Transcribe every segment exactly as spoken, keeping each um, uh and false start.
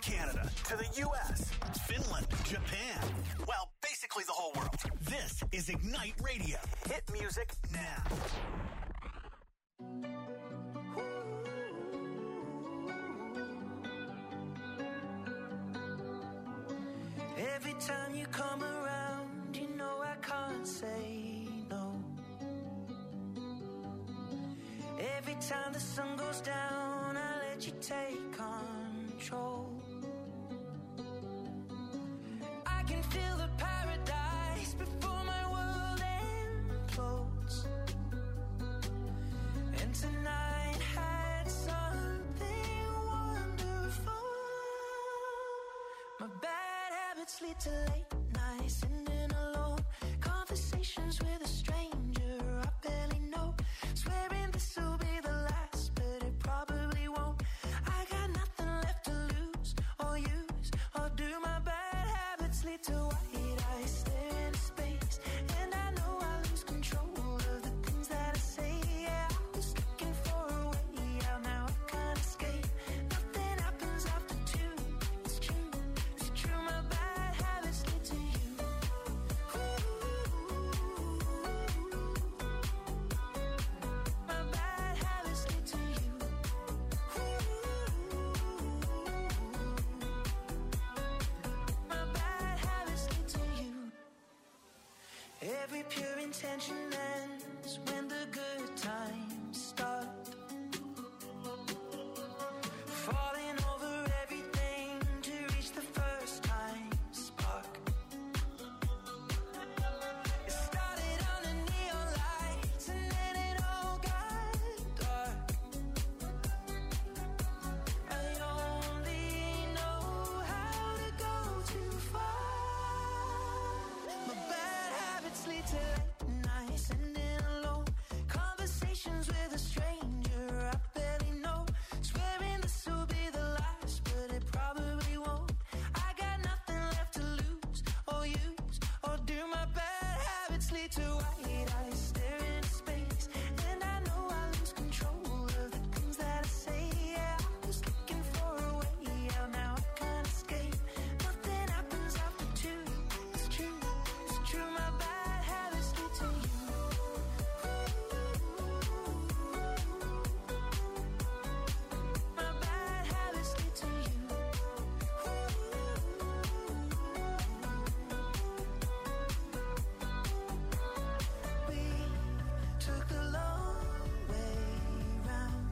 Canada to the U S, Finland, Japan. Well, basically the whole world. This is Ignite Radio. Hit music now. Every time you come around, you know I can't say no. Every time the sun goes down, I let you take control. I can feel the paradise before my world implodes. And tonight had something wonderful. My bad habits lead to late nights, sitting alone. Conversations with a stranger I barely know. Swearing this will be the last, but it probably won't. I got nothing left to lose or use or do. My bad habits lead to white eyes stare into space, and I know I lose control of the things that I say. Yeah, I was looking for a way out, now I can't escape. Nothing happens after two. It's true, it's true. My bad habits lead to you. My bad habits lead to you. My bad habits lead to you. Every pure intention ends when the good times start. Falling over everything to reach the first time spark. It started under neon lights and then it all got dark. I only know how to go too far. My bad habits lead to late nights, sitting alone. Conversations with a stranger I barely know. Swearing this will be the last, but it probably won't. I got nothing left to lose or use or do. My bad habits lead to white eyes stare into space, and I know I lose control of the things that I say. Yeah, I was looking for a way out, now I can't escape. Nothing happens after two. It's true, it's true. My bad habits lead to you. My bad habits lead to you. We took the long way round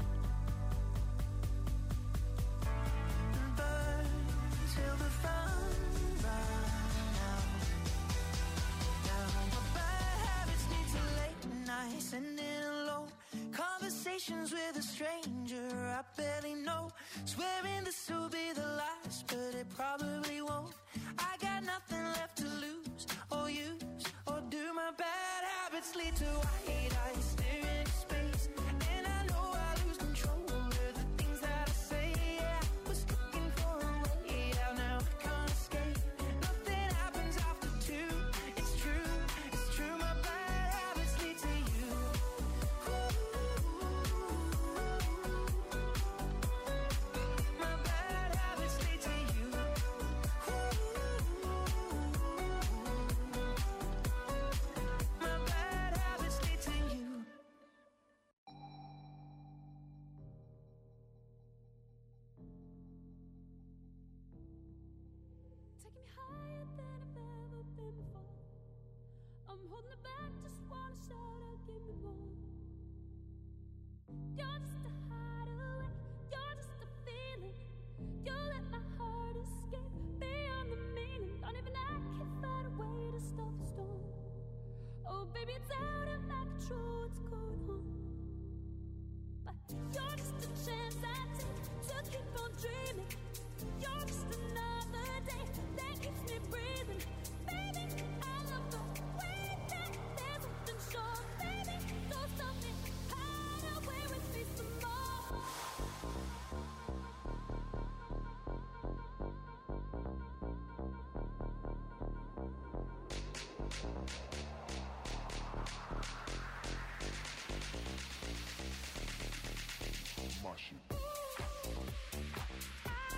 and burned till the fun ran out. Now my bad habits lead to late nights, sitting alone. Conversations with a stranger I barely know. Swearing this will be the last, but it probably won't. I got nothing left to lose or use or do. My bad habits lead to white eyes stare into space, and I know I lose control of the things that I say. Yeah, I was looking for a way out, now I can't escape. Nothing happens after two. It's true, it's true. My bad habits lead to you. My bad habits lead to you. My bad habits lead to you. Taking me higher than I've ever been before. I'm holding it back, just wanna shout out, give me more. You're just a hideaway, you're just a feeling. You let my heart escape beyond the meaning. Don't even I can find a way to stop the storm. Oh baby, it's out of my control, what's going on? But you're just a chance I take to keep on dreaming. You're just another day that keeps me breathing. Baby, I love the way that there's something sure. Baby, go stop me, hide away with me some more. My shit.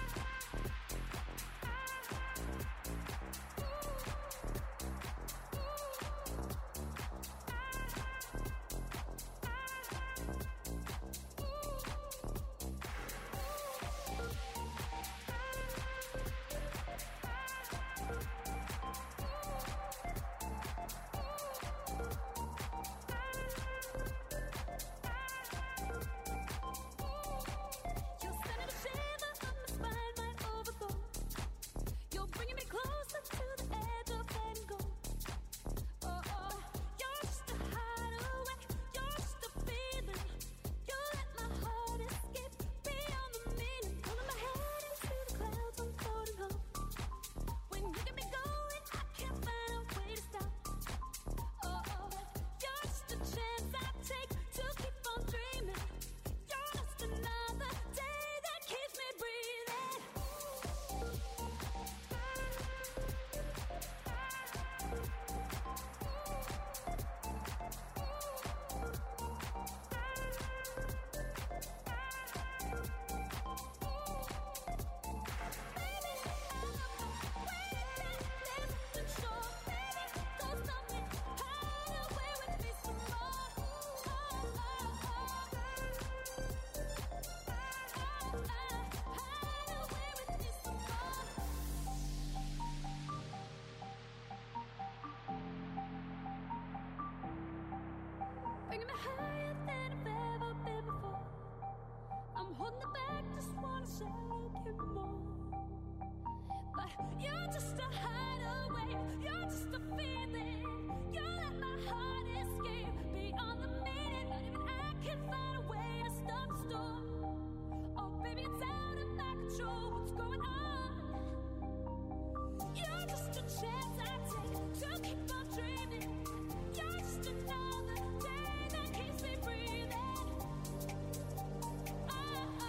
wanted more. But you're just a hideaway, you're just a feeling. You let my heart escape beyond the meaning. Not even I can find a way to stop the storm. Oh baby, it's out of my control. What's going on? You're just a chance I take to keep on dreaming. You're just another day that keeps me breathing. Oh, oh, oh,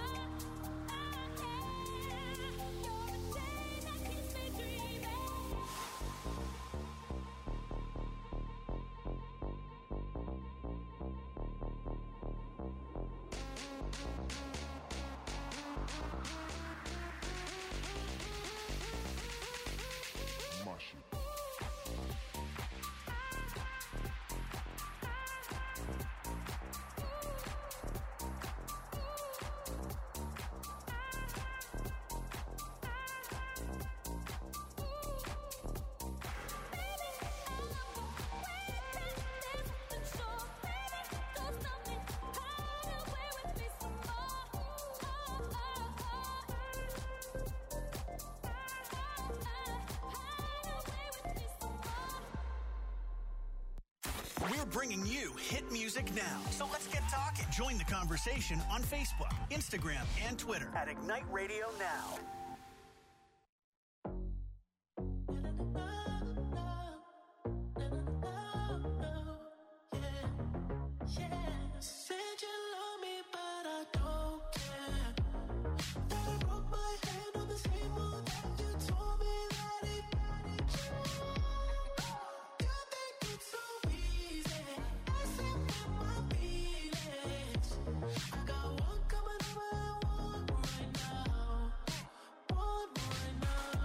yeah. You're the day that keeps me dreaming. Mushy. We're bringing you hit music now. So let's get talking. Join the conversation on Facebook, Instagram, and Twitter at Ignite Radio Now. Said you love me, but I don't care. That I broke my hand on the same one that you told me that it. You think it's so easy, messing with my feelings. I got one coming over and one right now, one right now.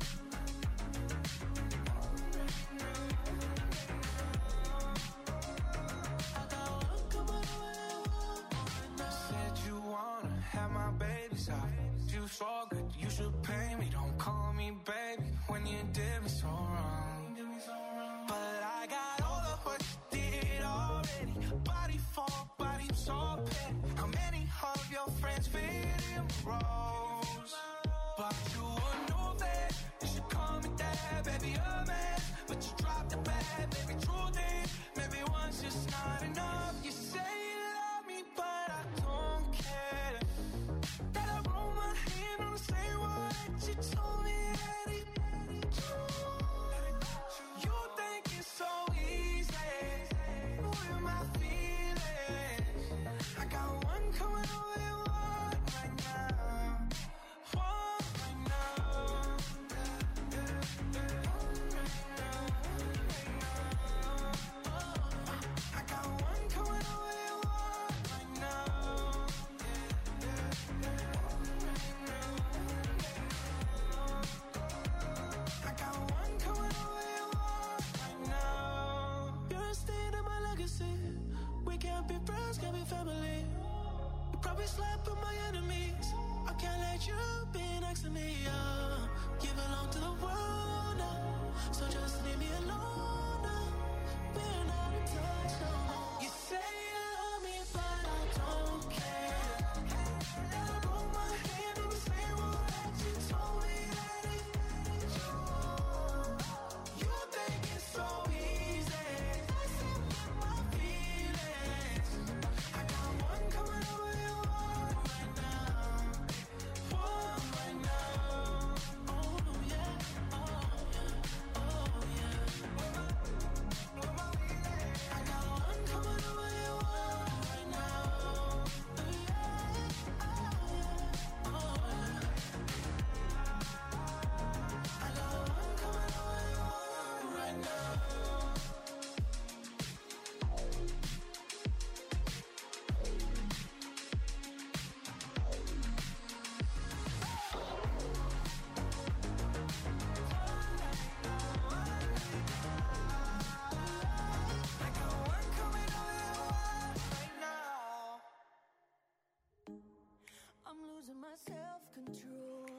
I got one coming over and one right now. Said you wanna have my babies out. You so good, you should pay me. Don't call me baby when you did me so wrong. But I got all of what you did already. Body for body, so petty. How many of your friends fit in the roles? But you would know that you should call me dad, baby, a man. But you dropped the bag, baby, true thing. Maybe one's just not enough. You say you love me, but I don't care. That I roll my hand on the same one that you told me that it. You think it's so easy with my feelings. I got one coming over and one right now, one right now. I got one coming over and one right now. I got one coming over and one right now. You're a stain in my legacy. We can't be friends, can't be family. You probably slept with my enemies. I can't let you be next to me. Uh, you belong to the world now, so just leave me alone now. We're not in touch no more. You say you love me, but I don't care. And I broke my hand on the same one that you told me that it. You think it's so easy, messing with my feelings. I got one coming over and one right now, one right now. Oh yeah, oh yeah, oh yeah. I got one coming over and one right now. Yeah, oh yeah, oh yeah. I got one coming over and one right now. I got one coming over and one right now. I'm losing my self-control.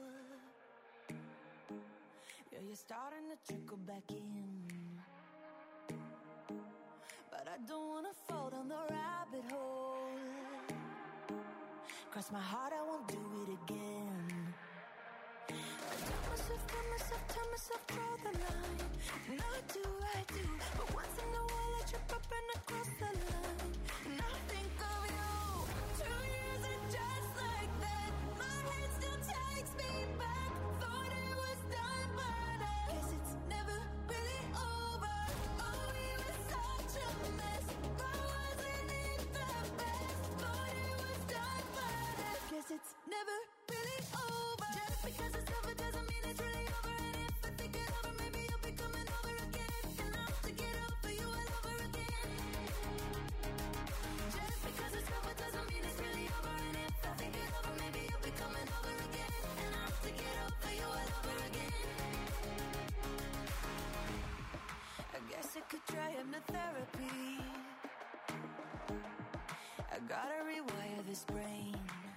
Yeah, you're starting to trickle back in. But I don't wanna fall down the rabbit hole. Cross my heart, I won't do it again. myself draw the line. And I do, I do. But once in a while I trip up and I cross the line. And I think of you. Two years and just like that, my head still takes me back. Thought it was done, but I guess it's never really over. Oh, we were such a mess, but wasn't it the best? Thought it was done, but I guess it's never really over. Just because it's over doesn't mean it's really over. And if I think it over, maybe you'll be coming over again. And I'll have to get over you all over again. Just because it's over doesn't mean it's really over. And if I think it over, maybe you'll be coming over again. And I'll have to get over you all over again. I guess I could try hypnotherapy. I gotta rewire this brain.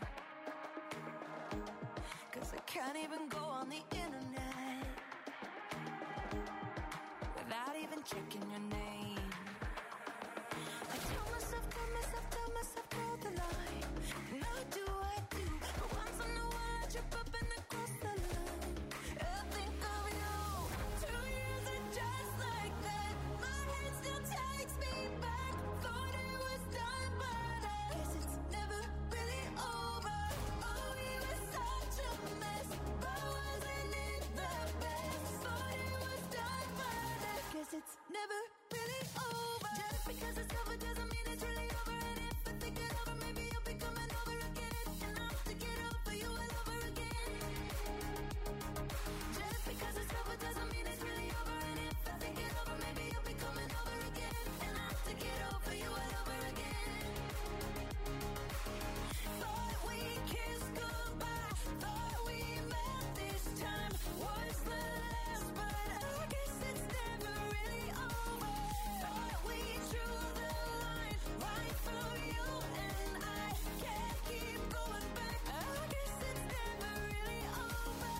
Cause I can't even go on the internet without even checking your name. I tell myself, tell myself, tell myself, draw the line. And I do, I do. But once in a while I trip up and I cross the line. I think of you. Two years and just like that, my head still takes me back. Thought it was done, but I guess it's never really over. Oh, we were such a mess, but wasn't it the best? Thought it was done, but I guess it's never really over. Just because it's over doesn't mean it's really over. And if I think it over, maybe you'll be coming over again. And I'll have to get over you all over again. Just because it's over doesn't mean it's really over. And if I think it over, maybe you'll be coming over again. And I'll have to get over you all over again. Thought we kissed goodbye, thought we met this time was the last, but I guess it's never really over. Thought we drew the line right through you and I can't keep going back. I guess it's never really over.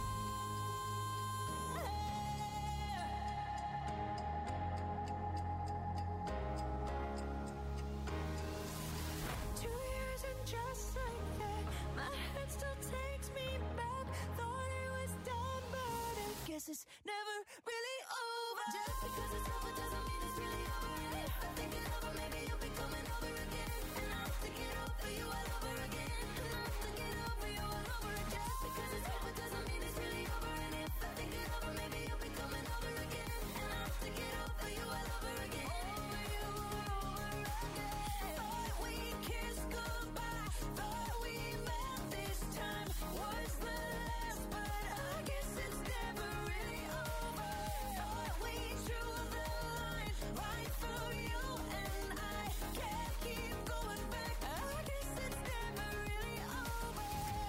Two years and just like that, my head still takes me back. Thought it was done, but I guess it's never really over. Just because it's over doesn't mean it's really over. And if I think it over, maybe you'll be coming over again. And I'll have to get over you all over again. And I'll have to get over you all over again. Just because it's over doesn't mean it's really over. And if I think it over, maybe you'll be coming over again. And I'll have to get over you all over again. Over you all over again. Thought we kissed goodbye, thought we met this time was the last, but I guess it's never really over. Thought we drew the line right through you and I can't keep going back. I guess it's never really over.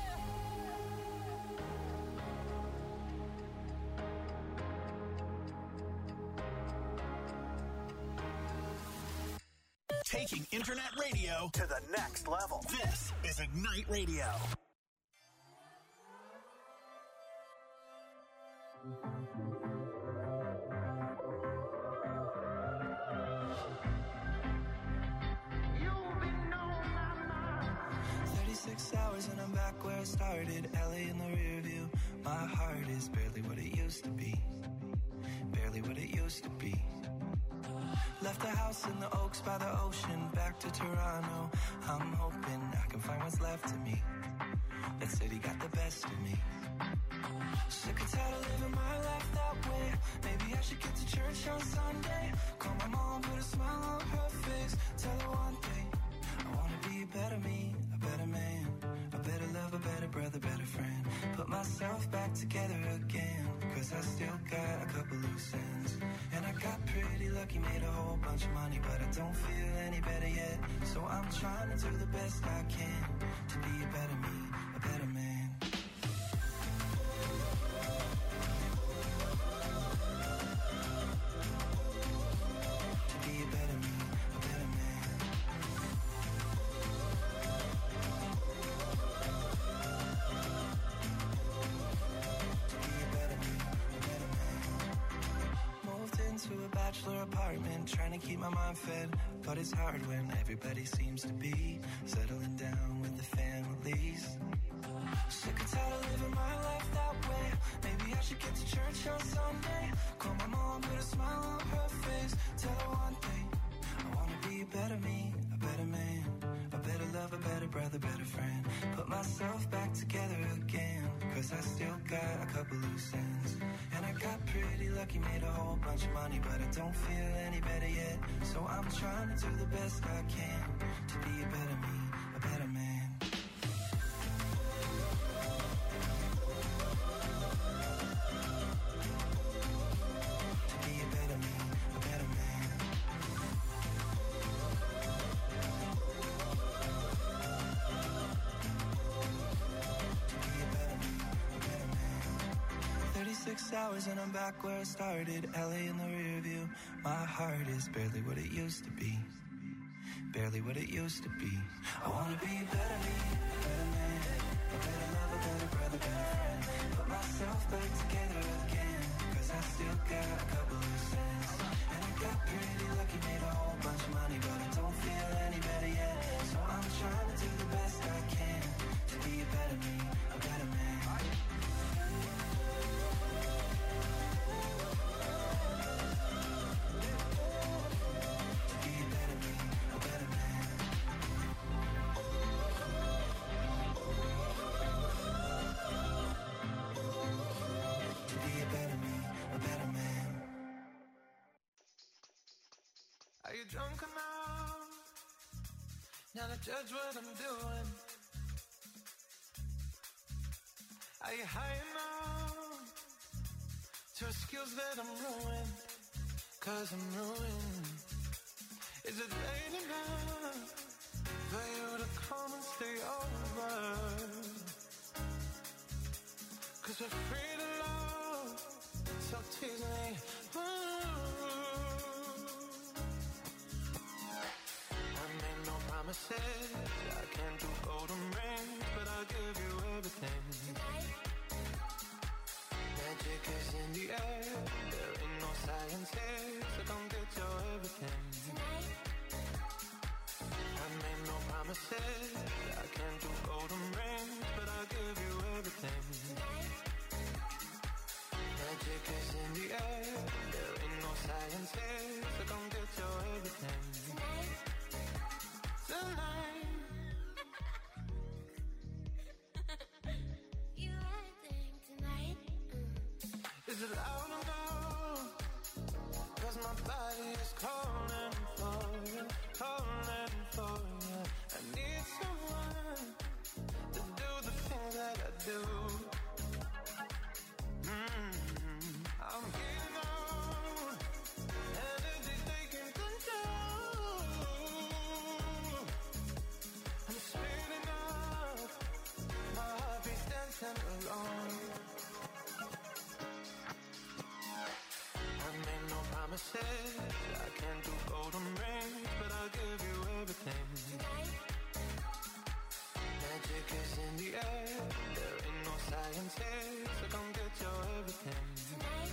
Taking internet radio to the next level. This is Ignite Radio. thirty-six hours and I'm back where I started. L A in the rear view. My heart is barely what it used to be. Barely what it used to be. Left the house in the Oaks by the ocean, back to Toronto. I'm hoping I can find what's left of me. That city got the best of me. Sick and tired of living my life that way. Maybe I should get to church on Sunday. Call my mom, put a smile on her face. Tell her one thing, I wanna be a better me, a better man, a better love, a better brother, better friend. Put myself back together again, cause I still got a couple loose ends. And I got pretty lucky, made a whole bunch of money, but I don't feel any better yet. So I'm trying to do the best I can to be a better me, a better man. To be a better me, a better man. To be a better me, a better man. Moved into a bachelor apartment, trying to keep my mind fed. But it's hard when everybody seems to be settling down with the families. Sick and tired of living my life that way. Maybe I should get to church on brother, better friend. Put myself back together again, cause I still got a couple loose ends. And I got pretty lucky, made a whole bunch of money, but I don't feel any better yet. So I'm trying to do the best I can to be a better me, a better man. Six hours and I'm back where I started. L A in the rear view. My heart is barely what it used to be. Barely what it used to be. I wanna be a better me, a better man, a better lover, better brother, better friend. Put myself back together again, cause I still got a couple loose ends. And I got pretty lucky, made a whole bunch of money, but I don't feel any better yet. So I'm trying to do the best I can to be a better me, a better man. Are you drunk enough now to judge what I'm doing? Are you high enough to excuse that I'm ruined? Cause I'm ruined. Is it late enough for you to come and stay over? Cause we're free to love, so tease me. Ooh. Promises, I can't do golden rings, but I'll give you everything. Tonight. Magic is in the air, there ain't no science here, so come get your everything. Tonight. I made no promises, I can't do golden rings, but I'll give you everything. Tonight. Magic is in the air, there ain't no science here, so come get your everything. Tonight. Tonight. You acting tonight? Mm. Is it loud enough? Cause my body is calling for you, calling for you. I need someone to do the things that I do. Mm-hmm. I'm getting on, energy taking control. I'm speeding up, my heart beats dancing along. I made no promises, I can't do golden rings, but I'll give you everything. Tonight. Magic is in the air, there ain't no science here, so come get your everything. Tonight.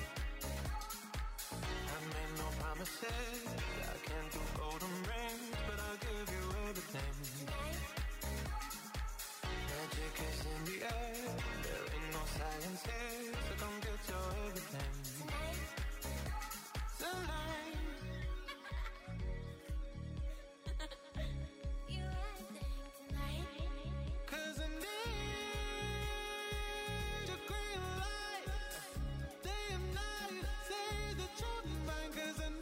I made no promises, I can't do golden rings, but I'll give you everything. Tonight. Magic is in the air, there ain't no science here, so come get your everything. Tonight. Tonight. You acting tonight? Cause I need your green light, day and night, say the truth in mine. Cause I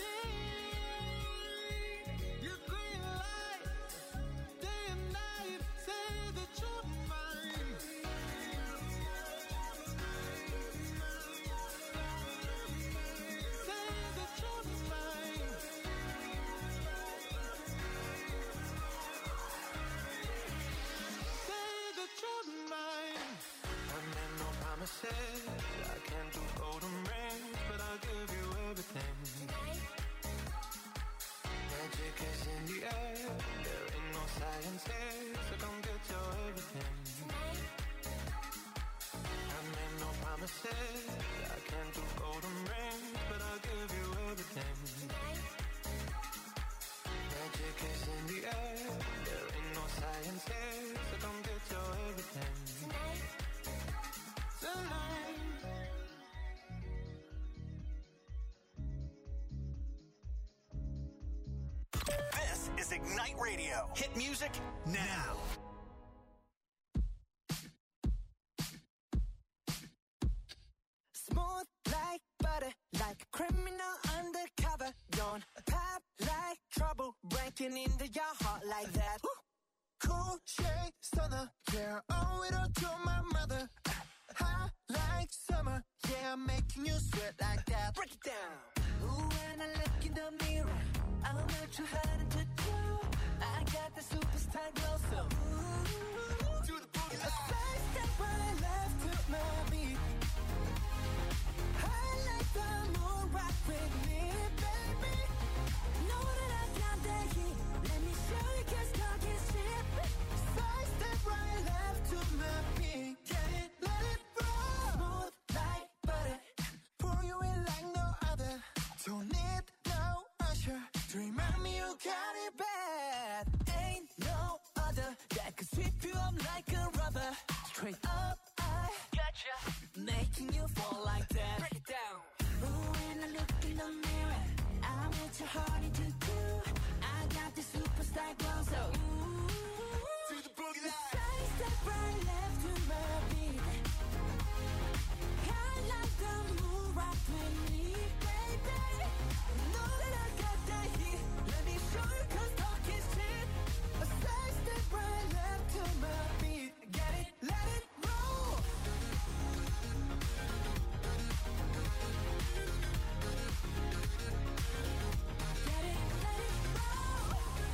need your green light, day and night, say the truth in mine. Say the truth in mine. Say the truth in mine. I made no promises, I can't do golden rings, but I'll give you everything. Tonight. Magic is in the air, there ain't no science here, so come get your everything. Tonight. I made no promises, I can't do golden rings, but I'll give you everything. Tonight. Magic is in the air, there ain't no science here, so come get your everything. Tonight. Tonight. This is Ignite Radio. Hit music now. butter, like a criminal undercover. Don't pop like trouble, breaking into your heart like that. Cool shade stunner, yeah, owe it all to my mother. Hot like summer, yeah, I'm making you sweat like that. Break it down. Ooh, when I look in the mirror, I'm not too hard to do. I got the superstar glow, so ooh, Do the boogie a side step right left to my beat. I like the moon rock with me, baby. Know that I got the heat. Let me show you, 'cause talk is cheap. Side step right left to my beat. Get it, let it roll. Smooth like butter. Pour you in like no other. Don't need no usher to remind me you got it bad. Ain't no other that could sweep you up like a rubber. Straight up, I gotcha, making you fall like that. Break it down. Ooh, when I look in the mirror, I'm what your heart to do. I got the superstar glow, so ooh, Do the boogie line. side step right left to my beat. I like the moon rock with me, baby. Know that I got that heat. Let me show you, 'cause talk is cheap. A side step right left to my beat. Get it, let it roll. Get it, let it roll.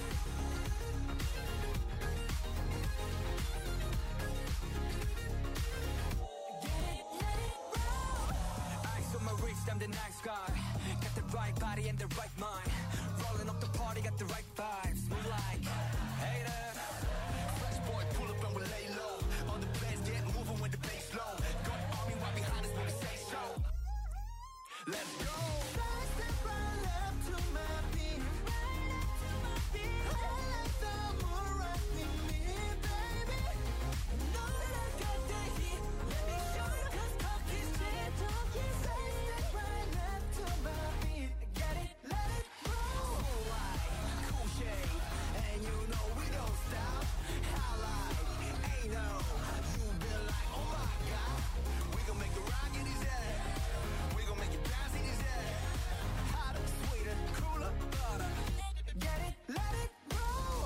Get it, let it roll. Eyes on my wrist, I'm the nice guy. Got the right body and the right mind. Rolling up the party, got the right vibes. Move like haters. Fresh boy, pull up and we lay low. On the place, get moving with the bass low. Got army right behind us when we say so. Let's go. Side step right left to my beat. Right up to my feet. I like the moon rock with me, baby. Know that I got that heat. Let me show you, 'cause talk is cheap. Talk is Side step right left to my beat. Get it, let it roll. Cool light, cool shade, and you know we don't stop. Highlight, ain't no, you been like, oh my god. We gon' make the rock in his head. We gon' make it bounce in his head. Hotter, sweeter, cooler, butter. Get it, let it roll.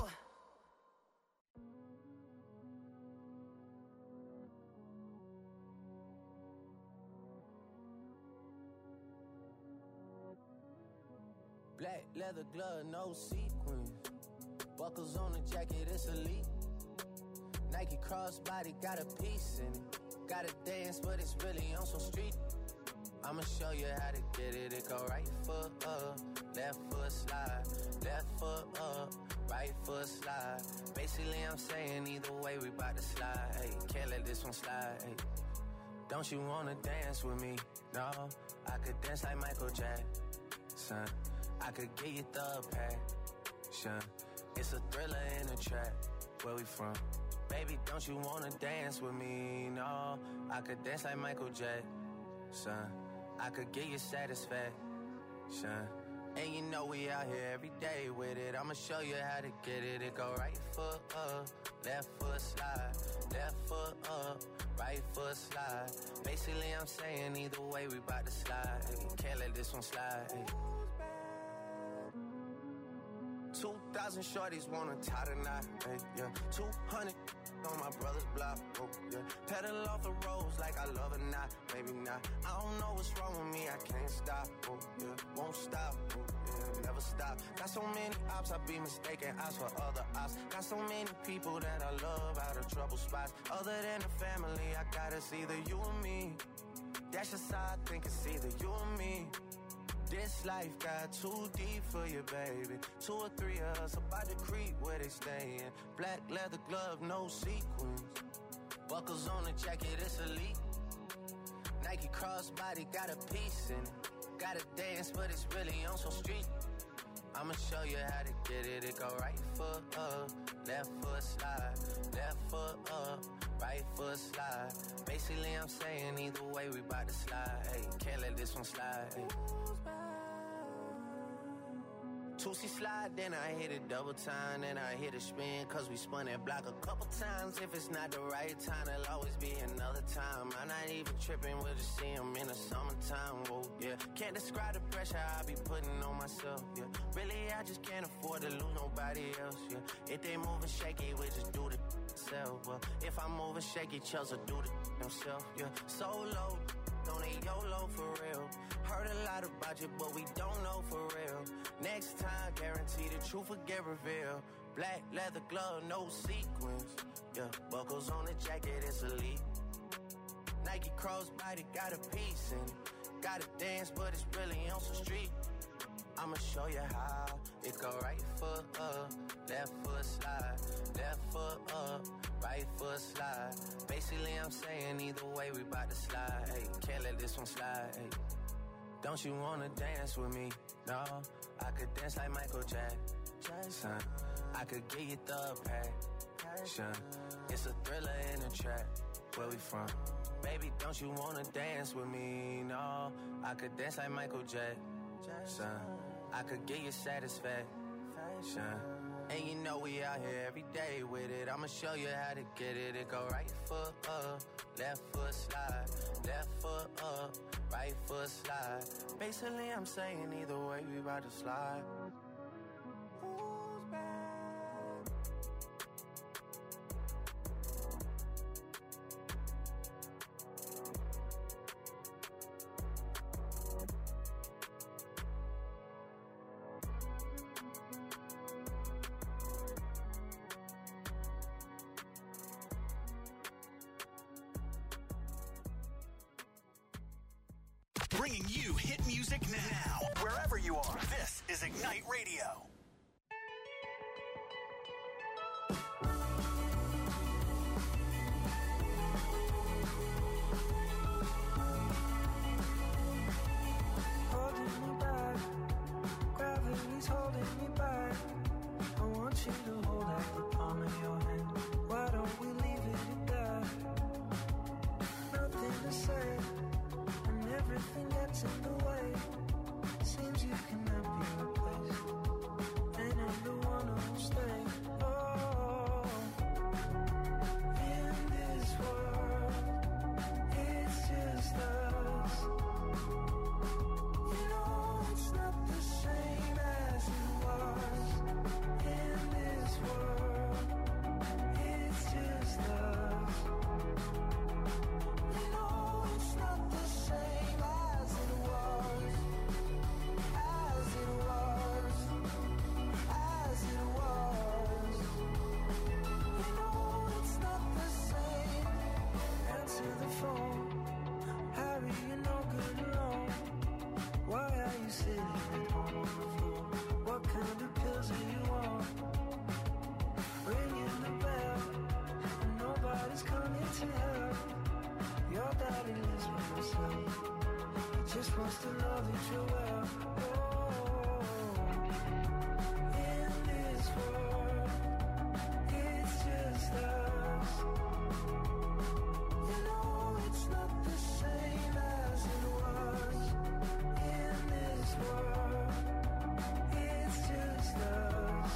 Black leather glove, no sequins. Buckles on the jacket, it's elite. Nike crossbody, got a piece in it. Gotta dance, but it's really on some street. I'ma show you how to get it. It go right foot up, left foot slide. Left foot up, right foot slide. Basically, I'm saying either way, we bout to slide. Hey, can't let this one slide. Hey. Don't you wanna dance with me? No, I could dance like Michael Jackson. I could get you the passion. It's a thriller in a trap. Where we from? Baby, don't you wanna dance with me? No, I could dance like Michael Jackson. I could get you satisfaction. And you know we out here every day with it. I'ma show you how to get it. It go right foot up, left foot slide. Left foot up, right foot slide. Basically, I'm saying either way, we bout to slide. Hey, can't let this one slide. Hey. Two thousand shorties wanna tie the knot, hey, yeah. Two hundred on my brother's block, oh, yeah. Pedal off the roads like I love it, not, maybe not. I don't know what's wrong with me, I can't stop, oh, yeah. Won't stop, oh, yeah, never stop. Got so many ops, I be mistaken ops for other ops. Got so many people that I love out of trouble spots. Other than the family, I gotta see either you or me. That's just how I think it's either you or me. This life got too deep for you, baby. Two or three of us about to creep where they stayin'. Black leather glove, no sequins. Buckles on the jacket, it's elite. Nike crossbody, got a piece in it. Gotta dance, but it's really on some street. I'ma show you how to get it. It go right foot up, left foot slide. Left foot up, right foot slide. Basically, I'm saying either way, we bout to slide. Hey, can't let this one slide. Hey. Two-C slide, then I hit it double time, then I hit a spin, cause we spun that block a couple times. If it's not the right time, there'll always be another time. I'm not even tripping, we'll just see him in the summertime, whoa, yeah. Can't describe the pressure I be putting on myself, yeah. Really, I just can't afford to lose nobody else, yeah. If they moving shaky, we just do the self, well. If I'm moving shaky, Chelsea do the himself, yeah. Solo, don't need YOLO for real. Heard a lot about you, but we don't know for real. Next time, guarantee the truth will get revealed. Black leather glove, no sequins. Yeah, buckles on the jacket, it's elite. Nike crossbody, got a piece in it. Gotta dance, but it's really on some street. I'ma show you how. It go right foot up, left foot slide. Left foot up, right foot slide. Basically, I'm saying either way, we bout to slide. Hey, can't let this one slide. Hey. Don't you wanna dance with me? No, I could dance like Michael Jackson. I could get you the passion. It's a thriller in a trap. Where we from? Baby, don't you wanna dance with me? No, I could dance like Michael Jackson. I could get you satisfaction. And you know we out here every day with it. I'ma show you how to get it. It go right foot up, left foot slide. Left foot up, right foot slide. Basically, I'm saying either way, we about to slide. Who's back? Bringing you hit music now, wherever you are. This is Ignite Radio. Holding me back, gravity's holding me back. I want you to hold out the palm of your hand. Why don't we leave it at that? Nothing to say. Everything gets in the way. Seems you cannot be replaced. And I'm the one who'll stay. Oh, in this world, it's just us. You know it's not the same as it was. In this world, it's just us. You know it's not the same. Harry, you're no good alone. Why are you sitting at home on the floor? What kind of pills are you on? Ringing the bell, and nobody's coming to help. Your daddy lives by himself. He just wants to know that you're well. Oh, in this world, it's just us. You know it's not the same as it was. In this world, it's just us.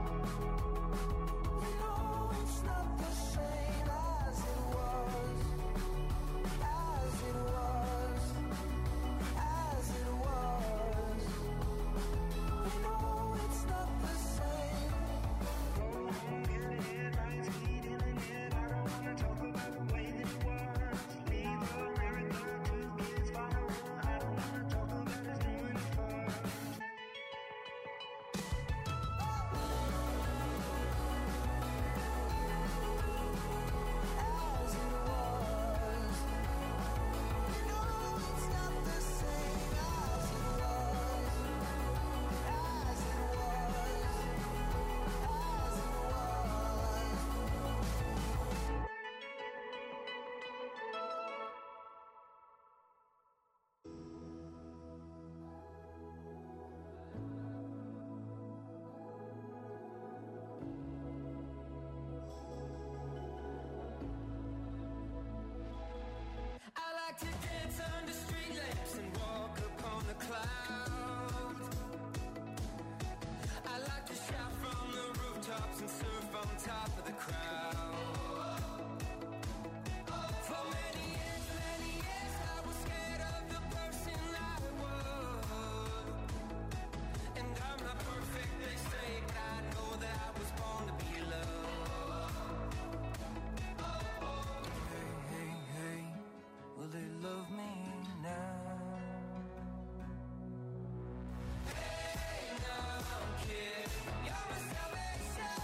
You know it's not the same as it was. As it was. As it was. rooftops and surf on top of the crowd. For many years, many years, I was scared of the person I was. And I'm not perfect, they say, but I know that I was born to be loved. Hey, hey, hey, will they love me now? Hey, now, kid, you're my salvation.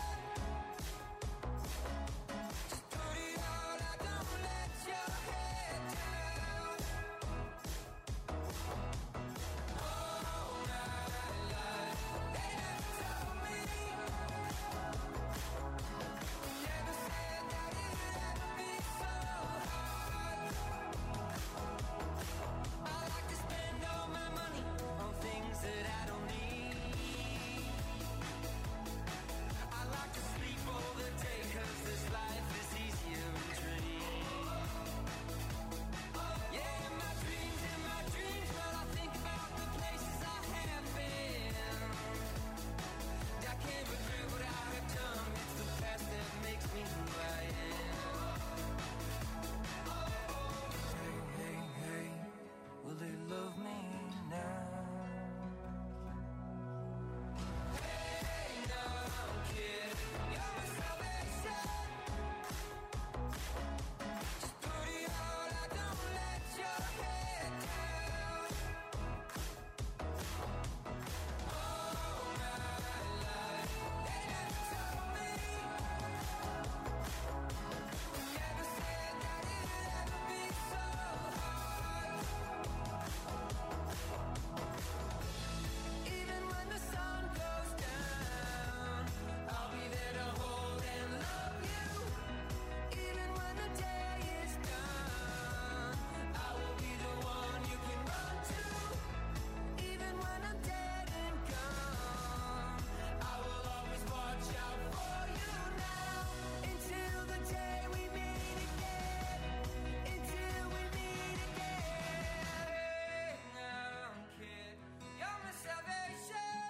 Just put it all out, don't let your head down. All my life, they never told me, never said that it'd ever be so hard. I like to spend all my money on things that I don't need. I like to sleep all the day, cause this life is easier in dreams. Yeah, in my dreams, in my dreams, well, I think about the places I have been. I can't regret what I have done, it's the past that makes me who I am. Hey, hey, hey, will they love me now? Hey, now, kid, you're my salvation. Just put it all out, don't let your head down. All my life, they never told me, never said that it'd ever be so hard. Even when the sun goes down, I'll be there to hold and love you. Even when the day is done, I will be the one you can run to. Even when I'm dead and gone, I will always watch out for you now. Until the day we meet again. Until we meet again. Hey, now, kid, you're my salvation.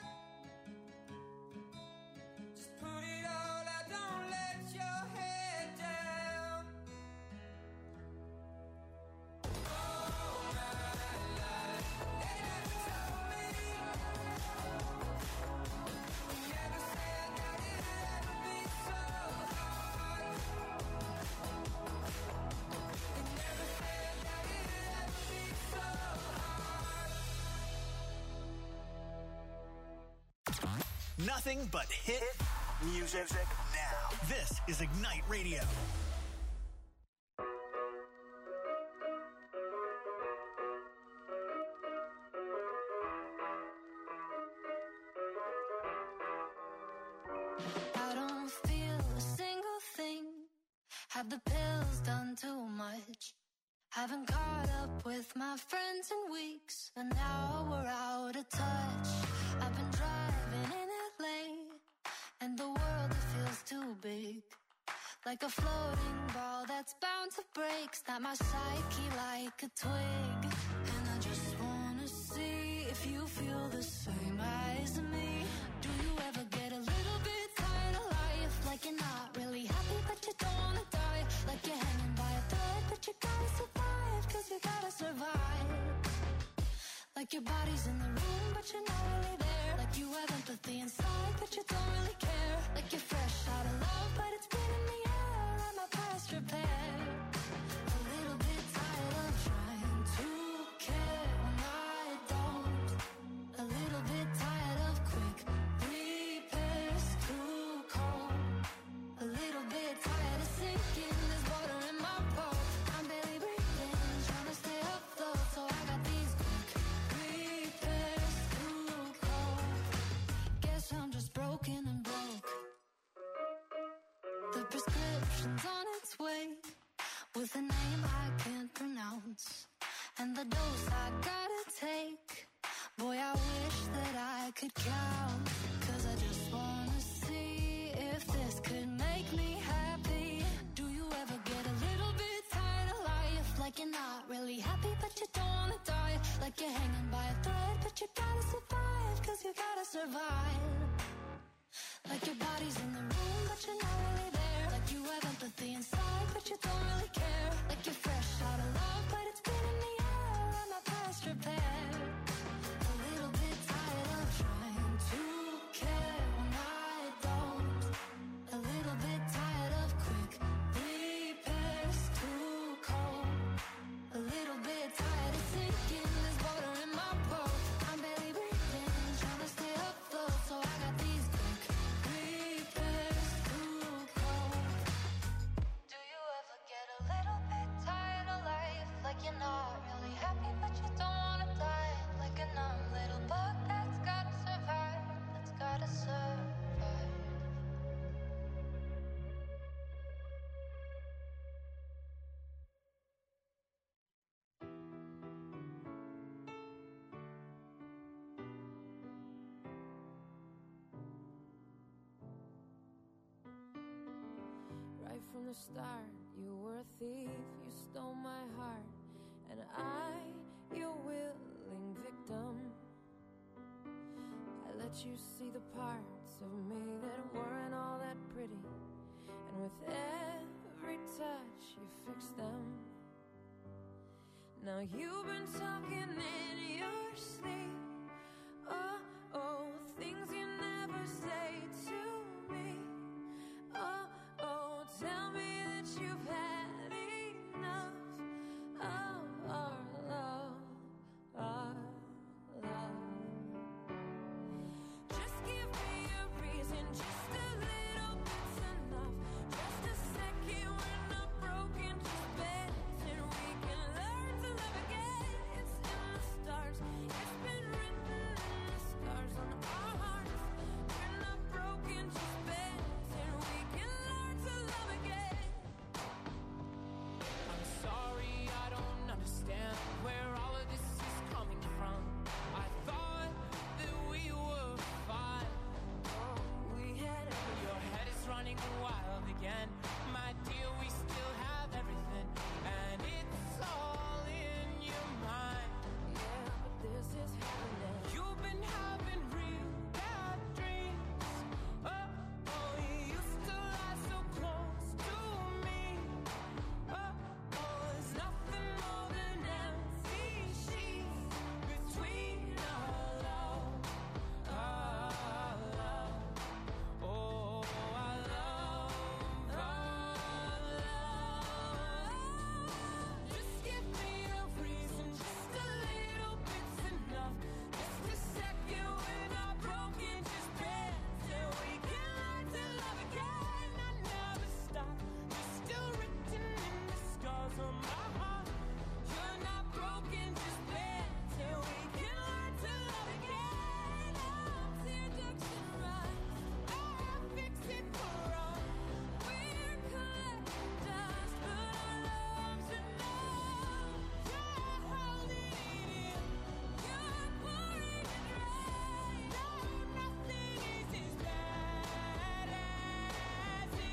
Just put it all out, don't let your head down. All my life, they never told me, never said that it'd ever be so hard. They never said that it'd ever be so hard. Nothing but hit music now. This is Ignite Radio. I don't feel a single thing. Have the pills done too much? Haven't caught up with my friends in weeks, and now we're out of touch. I've been driving in L A, and the world it feels too big. Like a floating ball that's bound to break. Snap my psyche like a twig. And I just wanna see if you feel the same as me. Do you ever get a little bit tired of life? Like you're not really happy but you don't wanna die. Like you're hanging by a thread but you gotta survive. Cause you gotta survive. Like your body's in the room but you're not really there. Like you have empathy inside but you don't really care. Like you're fresh out of love but it's been in the air. I'm a past repair. A little bit tired of trying to care when I don't. A little bit tired of quick repairs too cold. A little bit tired of sinking. There's water in my boat. I'm barely breathing, trying to stay afloat. So I got these quick repairs too cold. Guess I'm just broken and broke. The prescription's on its way, with a name I can't pronounce, and the dose I gotta take. Boy, I wish that I could count. Cause I just wanna see if this could make me happy. Do you ever get a little bit tired of life? Like you're not really happy but you don't wanna die. Like you're hanging by a thread but you gotta survive. Cause you gotta survive. Like your body's in the room apathy inside, but you don't really care. Like you're fresh out of love, but it's been in the air. I'm not past repair. A little bit tired of trying to care when I don't. A little bit tired of quick repairs, too cold. A little bit tired of sinking, there's water in my boat. I'm barely breathing, trying to stay afloat, so I got these quick repairs, too cold. Do you ever get a little bit tired of life? Like you're not really happy, but you don't wanna die. Like a numb little bug that's gotta survive, that's gotta survive. Right from the start, you were a thief, you stole my heart, and I, your willing victim. I let you see the parts of me that weren't all that pretty, and with every touch you fixed them. Now you've been talking in your sleep, oh, oh, things you never say to me. Oh, oh, tell me that you've had enough of our love, our love. Just give me a reason, just a little bit's enough. Just a second, we're not broken, just bends, and we can learn to love again. It's in the stars, it's been written in the scars on our hearts. We're not broken, just bends, and we can learn to love again. I'm sorry, I don't understand where all of this is coming from. I thought that we were fine. We had everything. Your head is running wild again. My dear, we still have everything, and it's all in your mind. Yeah, but this is happening. You've been having real bad dreams. Oh, oh, you used to lie so close to me. Oh, oh, there's nothing more than empty sheets between our love, our love. Oh, our love, our love. Just give me a reason, just a little bit's enough. Just a second, we're not broken, just bends, and we can learn to love again. I never stop, you're still written in the scars on my heart. You're not broken, just bends, and we can learn to love again. I'll tear ducks and rise, I'll fix it for us. We're collecting dust, but our love's enough. You're holding it in, you're pouring it right. No, nothing is as bad as it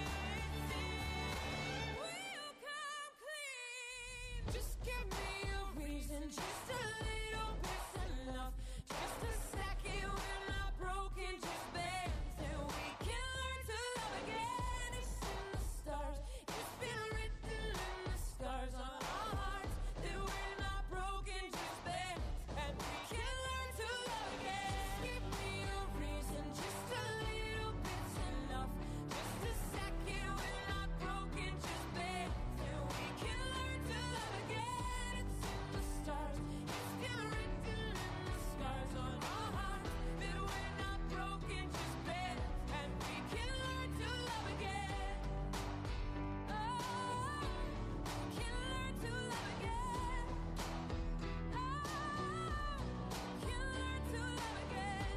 seems. We'll come clean. Just give me a reason, just a little bit's enough. Just a second, we're not broken, just bends, and we can learn to love again. It's in the stars, it's been written in the scars on our hearts that we're not broken, just bends, and we can learn to love again. Give me a reason, just a little bit's enough. Just a second, we're not broken, just bends, and we can learn to love again. It's in the stars, it's been written in the scars on our hearts that we're not broken, just bends, and we can learn to love again. Oh, we can learn to love again. Oh, we can learn to love again.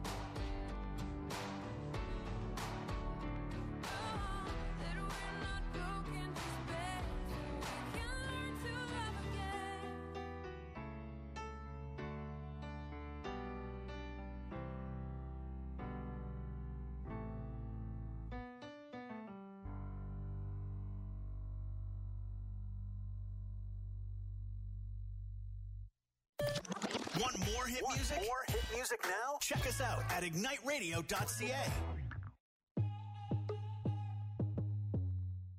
Oh, that we're not broken, just bends, and we can learn to love again. Want more hit music? More hit music now? Check us out at ignite radio dot c a.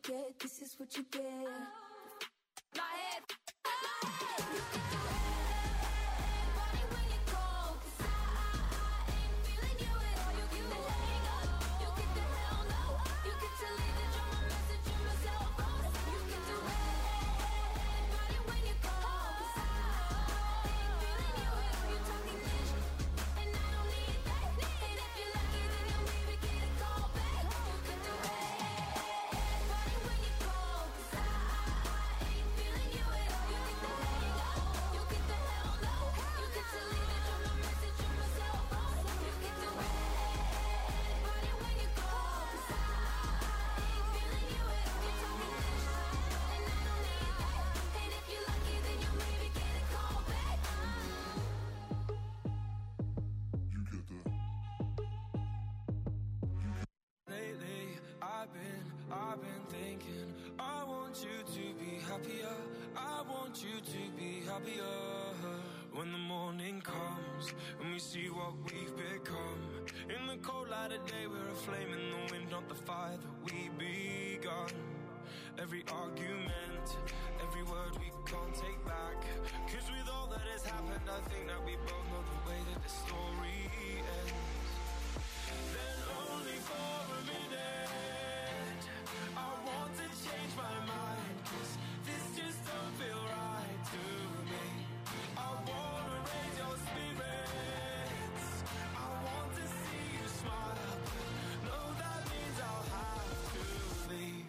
get, this is what you get. My head, you can do everybody when you call, 'cause I, I, I ain't feeling you at all. You get the hang up, you get the hell no, you get to leave the drama message in my cell phone. You can do everybody when you call, 'cause I, I ain't feeling you at all. You talking this, and I don't need that. And if you're lucky, then you'll maybe get a call back. You can do everybody when you call, 'cause I, I ain't feeling you at all. You get the hang up, you get the hell no, you get to leave the drama message in my cell phone. You can do everybody when you call, 'cause I, I ain't feeling you at all. You talking this, and I don't need that. And if you're lucky, then you'll maybe get a call back. You get the. Lately, I've been, I've been thinking, I want you to be happier. I want you to be happier. When the morning comes and we see what we've become. In the cold light of day, we're a flame in the wind, not the fire that we begun. Every argument, every word we can't take back. 'Cause with all that has happened, I think that we both know the way that the story ends. Then only for a minute, I want to change my mind, 'cause this just don't feel right to me. I wanna raise your spirits, I want to see you smile. No, that means I'll have to leave.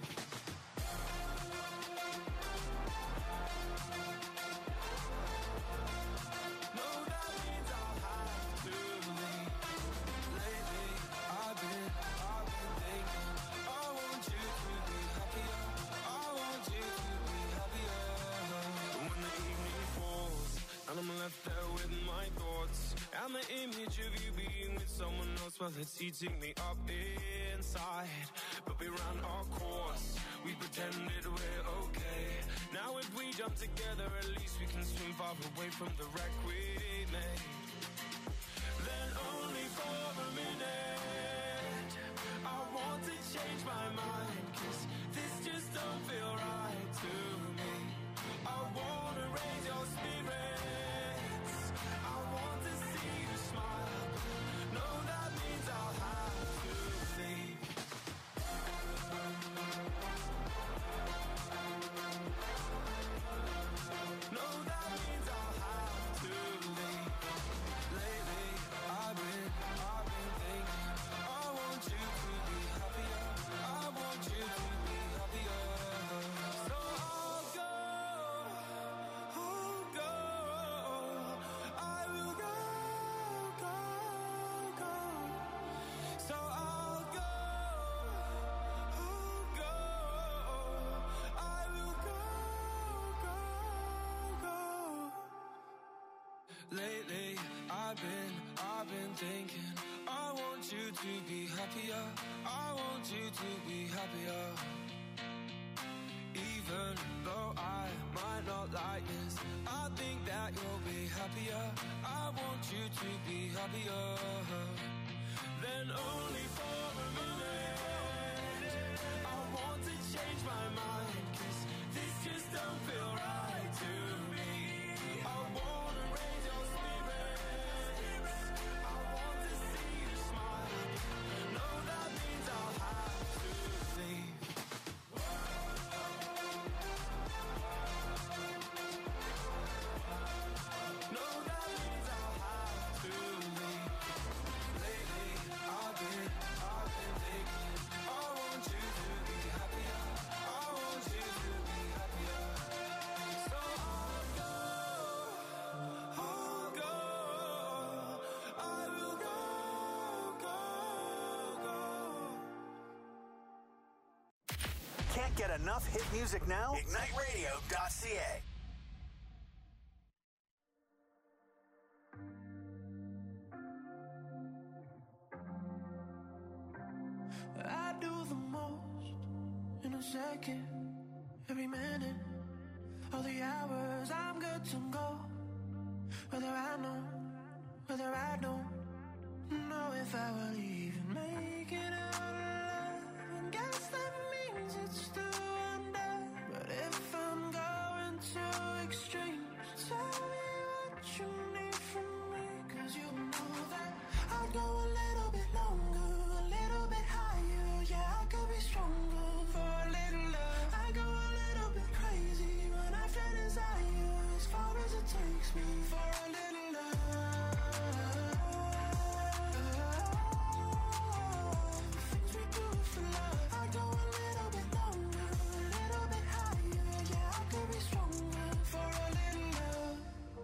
No, that means I'll have to leave. Lately, I've been, I've been thinking, I want you to be happier. I want you to be happier. When the evening falls and I'm left there with my thoughts, and the image of you being with someone else, well, it's eating me up inside. But we ran our course, we pretended we're okay. Now if we jump together, at least we can swim far away from the wreck we made. Then only for a minute, I want to change my mind, 'cause this just don't feel right to me. I wanna raise your spirits, I want to see you smile. No, that means I'll have to leave. No, that means I'll have to leave. Lately, I've been, I've been thinking, I want you to be happier. I want you to be happier. So I'll go, I'll go, I will go, go, go. So I'll go, I'll go, I will go, go, go. Lately, I've been, I've been thinking, I want you to be happier. I want you to be happier. Even though I might not like this, I think that you'll be happier. I want you to be happier. Then only for a minute, I want to change my mind, 'cause this just don't feel right to me. I wanna raise your spirits, I want to see you smile. No, that means I'll have to leave. No, that means I'll have to leave. Lately, I've been, I've been thinking, I want you to be happier. I want you to be happier. So I'll go, I'll go, I will go, go, go. Can't get enough hit music now? ignite radio dot c a. I do the most in a second, every minute, all the hours I'm good to go. Whether I know, whether I don't know if I will even make it out alive. And guess that means it's still If I'm going too extreme, tell me what you need from me. Cause you know that I'd go a little bit longer, a little bit higher. Yeah, I could be stronger for a little love. I go a little bit crazy when I feel desire, as far as it takes me for a little love. The things we do for love. I go a little bit longer, a little bit higher. Yeah, I could be stronger for a little love.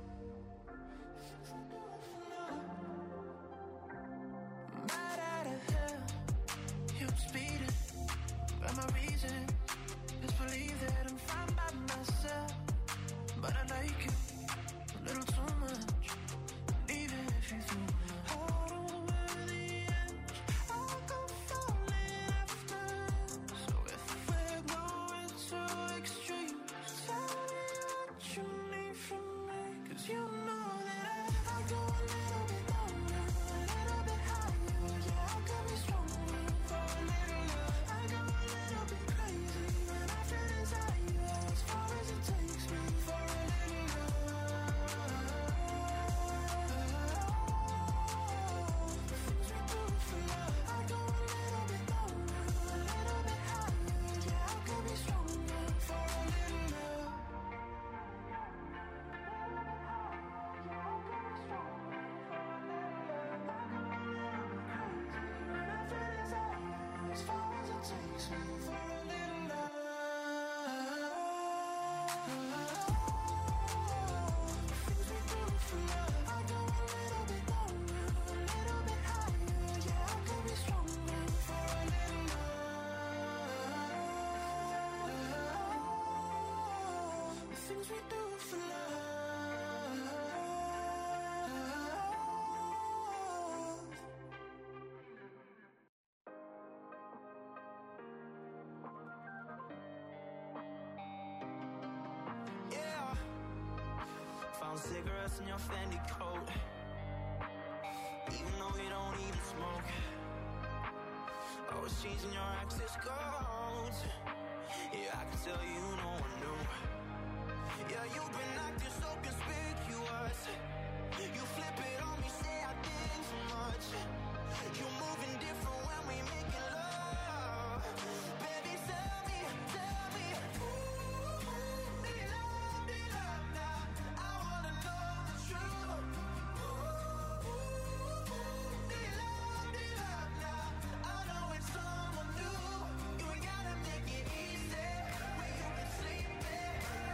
Mad out of hell, yeah, I'm speeding, but my reason is believe that I'm fine by myself. But I like you a little too much, and even if you do hold over the edge, I'll go falling after. So if we're going too extreme, tell me what you need from me. Cause you know that I, I go a little bit longer, a little bit higher. Yeah, I could be stronger for a little love. I go a little bit crazy when I feel desire, as far as it takes me for a little love. The things we do for love. I go a little bit longer, a little bit higher. Yeah, I could be stronger for a little love. As far as it takes me for a little love. The things we do for love. I go a little bit longer, a little bit higher. Yeah, I could be stronger for a little love. The things we do for love. Yeah, found cigarettes in your Fendi coat, even though you don't even smoke. Always changing your access codes. Yeah, I can tell you no one knew. Yeah, you've been acting so conspicuous. You flip it on me, say I did too much. You moving different when we making love. Baby, tell me, tell me, ooh, be love, be love now. I wanna know the truth. Ooh, be love, be love now. I know it's someone new. You ain't gotta make it easy when you can sleep it.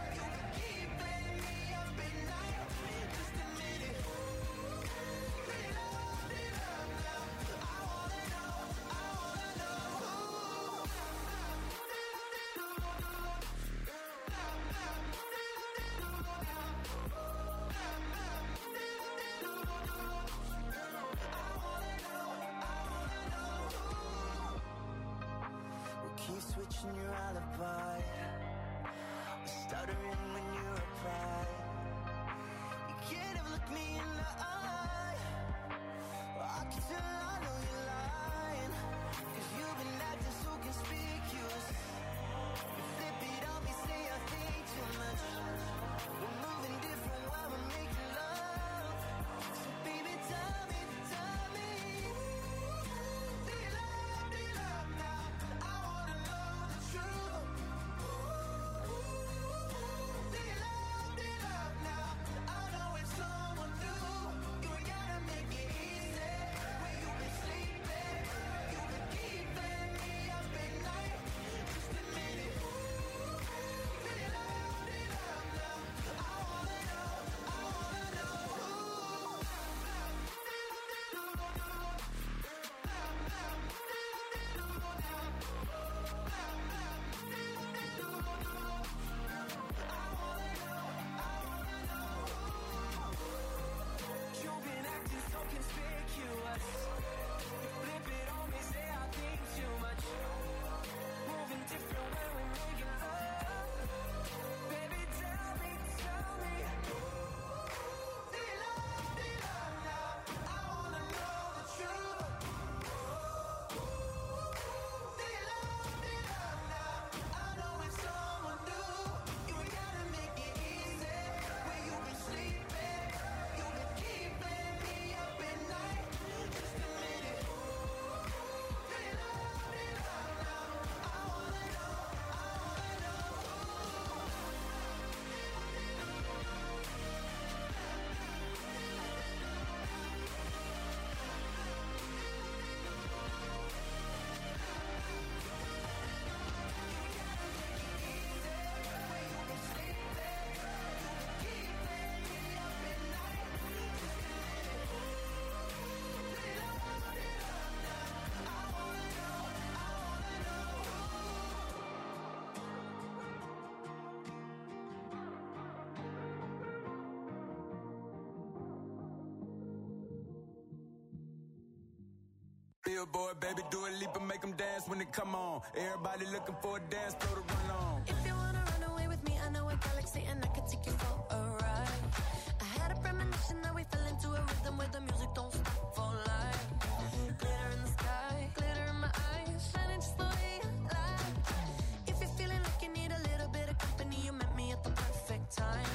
billboard, baby, do a leap and make them dance when they come on. Everybody looking for a dance floor to run on. If you wanna run away with me, I know a galaxy and I can take you for a ride. I had a premonition that we fell into a rhythm where the music don't stop for life. Glitter in the sky, glitter in my eyes, shining just the way I like. If you're feeling like you need a little bit of company, you met me at the perfect time.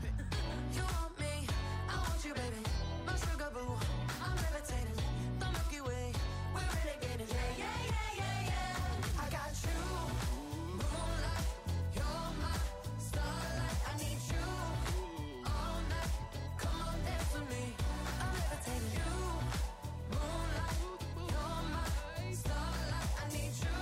You want me, I want you, baby. My sugar boo, I'm levitating. The Milky Way, we're renegading. Yeah, yeah, yeah, yeah, yeah. I got you, moonlight. You're my starlight. I need you all night. Come on, dance with me. I'm levitating. You, moonlight. You're my starlight. I need you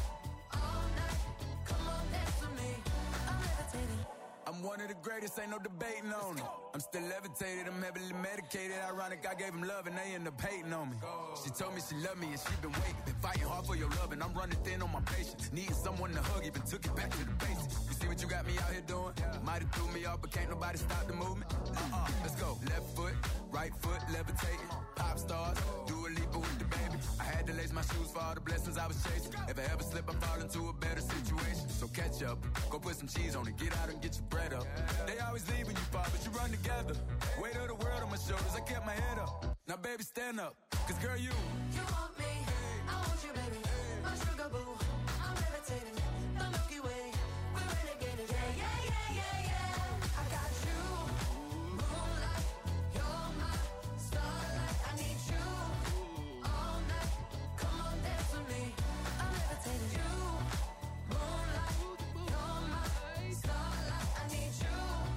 all night. Come on, dance with me. I'm levitating. I'm one of the greatest, ain't no debating on it. I'm still levitated, I'm heavily medicated. Ironic, I gave them love and they end up hating on me. She told me she loved me and she been waiting. Been fighting hard for your love and I'm running thin on my patience. Needing someone to hug, even took it back to the basics. You see what you got me out here doing? Might have threw me off, but can't nobody stop the movement. Uh-uh, let's go. Left foot, right foot, levitating. Pop stars, do a leap with the baby. I had to lace my shoes for all the blessings I was chasing. If I ever slip, I fall into a better situation. So catch up, go put some cheese on it, get out and get your bread up. They always leave when you fall, but you run together. Weight of the world on my shoulders, I kept my head up. Now baby, stand up, cause girl, you You want me, I want you, baby. My sugar boo, I'm levitating. The Milky Way, we're renegading. Yeah, yeah, yeah, yeah, yeah. I got you, moonlight. You're my starlight. I need you all night. Come on, dance with me. I'm levitating. You, moonlight. You're my starlight. I need you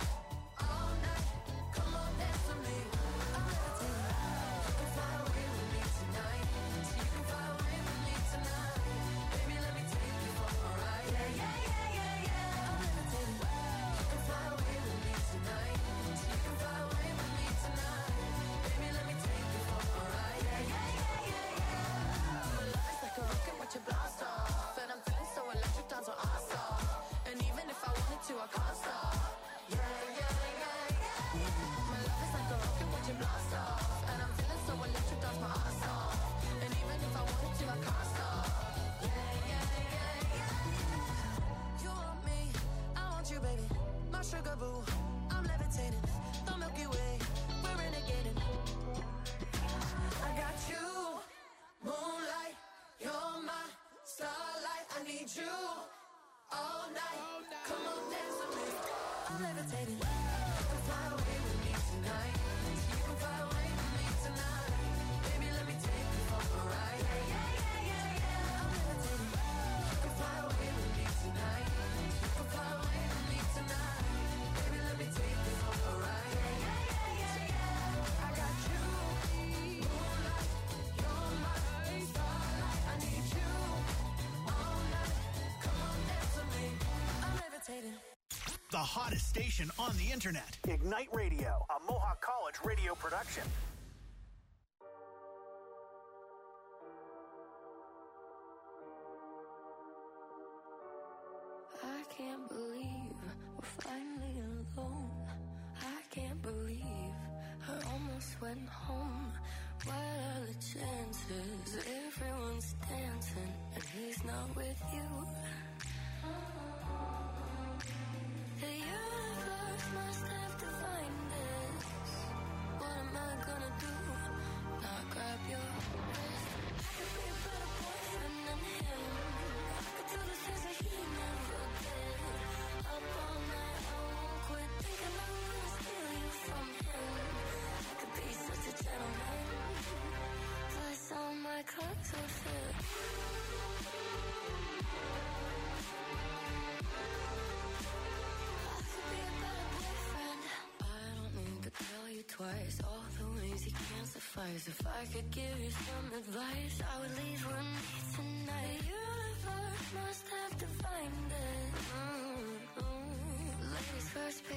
all night. Come on, dance with me. I'm levitating. You can fly away with me tonight. So you can fly away with me tonight. Baby, let me take you for a ride. Yeah, yeah, yeah, yeah, yeah. I'm levitating. You can fly away with me tonight. So you can fly away with me tonight. Baby, let me take you for a ride. Yeah, yeah, yeah, yeah, yeah. My love is like a rocket, watch it blast off. And I'm feeling so electric, dance on our stop. And even if I wanted to, I can't stop. Yeah, yeah, yeah, yeah. My love is like a rocket, watch it blast off. And I'm feeling so electric, dance my ass off. And even if I wanted to, I can't stop. Yeah, yeah, yeah, yeah. You want me, I want you, baby. My sugar boo, I'm levitating. The Milky Way, we're renegading. I got you, moonlight. You're my starlight. I need you all night. Come on, dance with me. I'm levitating. You can fly away with me tonight. You can fly away with me tonight. Baby, let me take you for a ride. Yeah, yeah, yeah, yeah, yeah. I'm levitating. You can fly away with me tonight. You can fly away with me tonight. Baby, let me take you for a ride. Yeah, yeah, yeah, yeah, yeah. I got you, moonlight. You're my starlight. I need you all night. Come on, dance with me. I'm levitating. The hottest station on the internet. Ignite Radio, a Mohawk College radio production. I can't believe we're finally alone. I can't believe I almost went home. What are the chances? Everyone's dancing and he's not with you. The universe must have defined this. What am I gonna do? Not grab your wrist. I could be a better boyfriend than him. I could do the things that he never did. Up all night, I won't quit thinking I'm gonna steal you from him. I could be such a gentleman. Plus all my clothes will fit. Twice, all the ways he can't suffice. If I could give you some advice, I would leave with me tonight. The universe must have defined it. Mm-hmm. Ladies first,